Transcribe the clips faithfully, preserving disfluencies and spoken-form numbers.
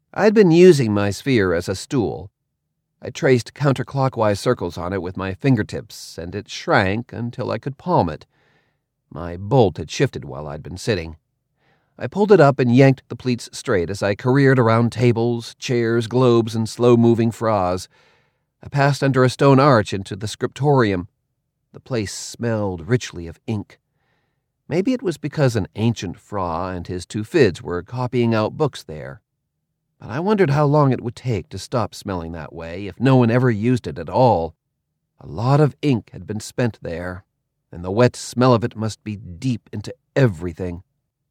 I had been using my sphere as a stool. I traced counterclockwise circles on it with my fingertips, and it shrank until I could palm it. My bolt had shifted while I'd been sitting. I pulled it up and yanked the pleats straight as I careered around tables, chairs, globes, and slow-moving fras. I passed under a stone arch into the scriptorium. The place smelled richly of ink. Maybe it was because an ancient fra and his two fids were copying out books there. But I wondered how long it would take to stop smelling that way if no one ever used it at all. A lot of ink had been spent there, and the wet smell of it must be deep into everything.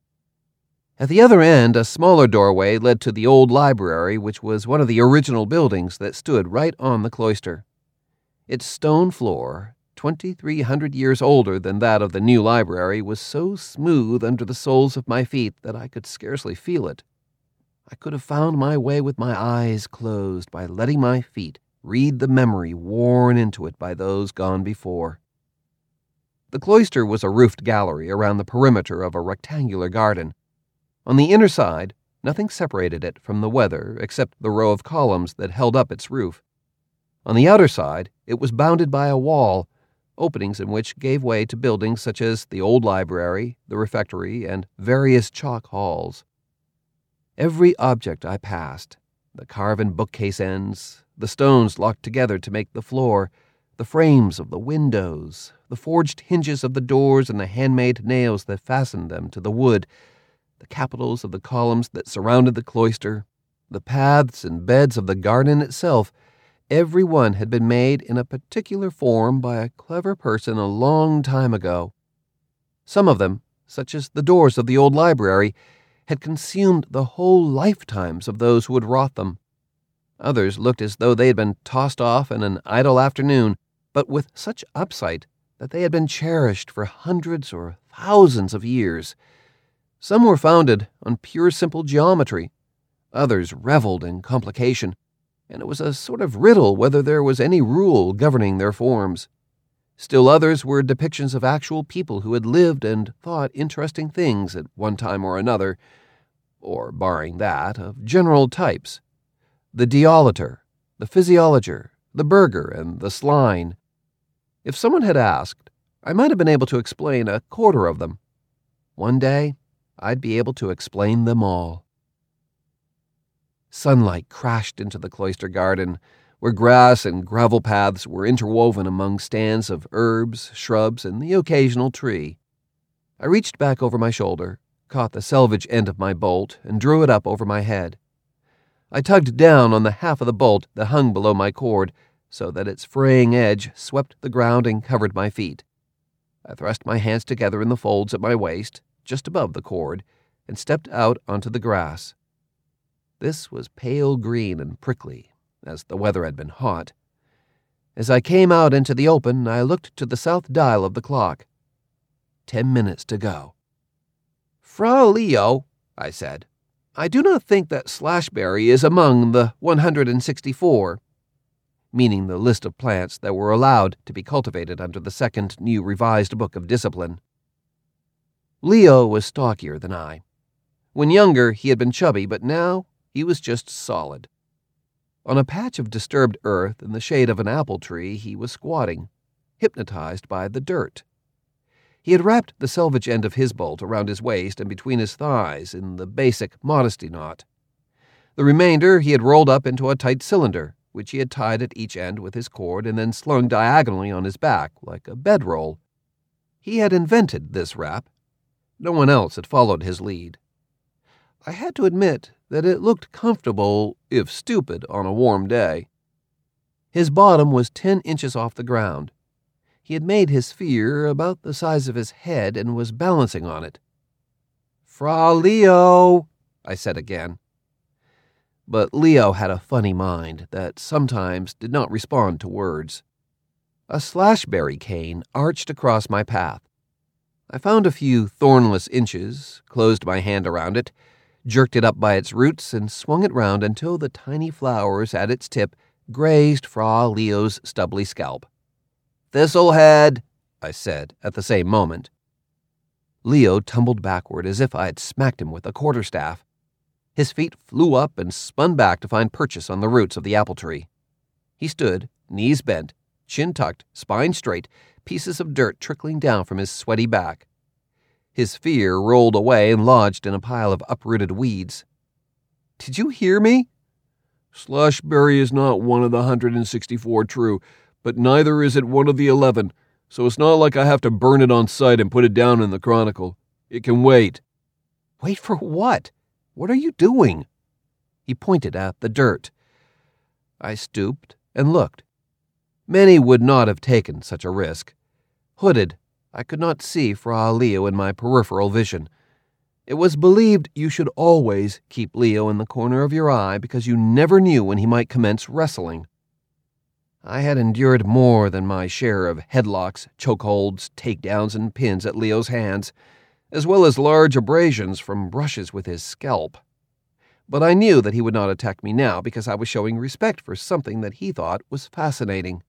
At the other end, a smaller doorway led to the old library, which was one of the original buildings that stood right on the cloister. Its stone floor, twenty-three hundred years older than that of the new library, was so smooth under the soles of my feet that I could scarcely feel it. I could have found my way with my eyes closed by letting my feet read the memory worn into it by those gone before. The cloister was a roofed gallery around the perimeter of a rectangular garden. On the inner side, nothing separated it from the weather except the row of columns that held up its roof. On the outer side, it was bounded by a wall, openings in which gave way to buildings such as the old library, the refectory, and various chalk halls. Every object I passed, the carven bookcase ends, the stones locked together to make the floor, the frames of the windows, the forged hinges of the doors and the handmade nails that fastened them to the wood, the capitals of the columns that surrounded the cloister, the paths and beds of the garden itself, every one had been made in a particular form by a clever person a long time ago. Some of them, such as the doors of the old library, had consumed the whole lifetimes of those who had wrought them. Others looked as though they had been tossed off in an idle afternoon, but with such upsight that they had been cherished for hundreds or thousands of years. Some were founded on pure simple geometry. Others reveled in complication, and it was a sort of riddle whether there was any rule governing their forms. Still others were depictions of actual people who had lived and thought interesting things at one time or another, or, barring that, of general types. The Diolator, the Physiologer, the Burgher, and the Sline. If someone had asked, I might have been able to explain a quarter of them. One day, I'd be able to explain them all. Sunlight crashed into the cloister garden, where grass and gravel paths were interwoven among stands of herbs, shrubs, and the occasional tree. I reached back over my shoulder, caught the selvage end of my bolt, and drew it up over my head. I tugged down on the half of the bolt that hung below my cord, so that its fraying edge swept the ground and covered my feet. I thrust my hands together in the folds at my waist, just above the cord, and stepped out onto the grass. This was pale green and prickly, as the weather had been hot. As I came out into the open, I looked to the south dial of the clock. Ten minutes to go. "Fra Leo," I said, "I do not think that slashberry is among the one hundred sixty-four, meaning the list of plants that were allowed to be cultivated under the second new revised book of discipline." Leo was stockier than I. When younger, he had been chubby, but now he was just solid. On a patch of disturbed earth in the shade of an apple tree, he was squatting, hypnotized by the dirt. He had wrapped the selvage end of his bolt around his waist and between his thighs in the basic modesty knot. The remainder he had rolled up into a tight cylinder, which he had tied at each end with his cord and then slung diagonally on his back like a bedroll. He had invented this wrap. No one else had followed his lead. I had to admit that it looked comfortable, if stupid, on a warm day. His bottom was ten inches off the ground. He had made his sphere about the size of his head and was balancing on it. "Fra Leo," I said again. But Leo had a funny mind that sometimes did not respond to words. A slashberry cane arched across my path. I found a few thornless inches, closed my hand around it, jerked it up by its roots, and swung it round until the tiny flowers at its tip grazed Fra Leo's stubbly scalp. "Thistlehead," I said at the same moment. Leo tumbled backward as if I had smacked him with a quarterstaff. His feet flew up and spun back to find purchase on the roots of the apple tree. He stood, knees bent, chin tucked, spine straight, pieces of dirt trickling down from his sweaty back. His fear rolled away and lodged in a pile of uprooted weeds. "Did you hear me?" "Slushberry is not one of the one hundred sixty-four true, but neither is it one of the eleven, so it's not like I have to burn it on sight and put it down in the Chronicle. It can wait." "Wait for what? What are you doing?" He pointed at the dirt. I stooped and looked. Many would not have taken such a risk. Hooded, I could not see Fra Leo in my peripheral vision. It was believed you should always keep Leo in the corner of your eye because you never knew when he might commence wrestling. I had endured more than my share of headlocks, chokeholds, takedowns, and pins at Leo's hands, as well as large abrasions from brushes with his scalp. But I knew that he would not attack me now because I was showing respect for something that he thought was fascinating.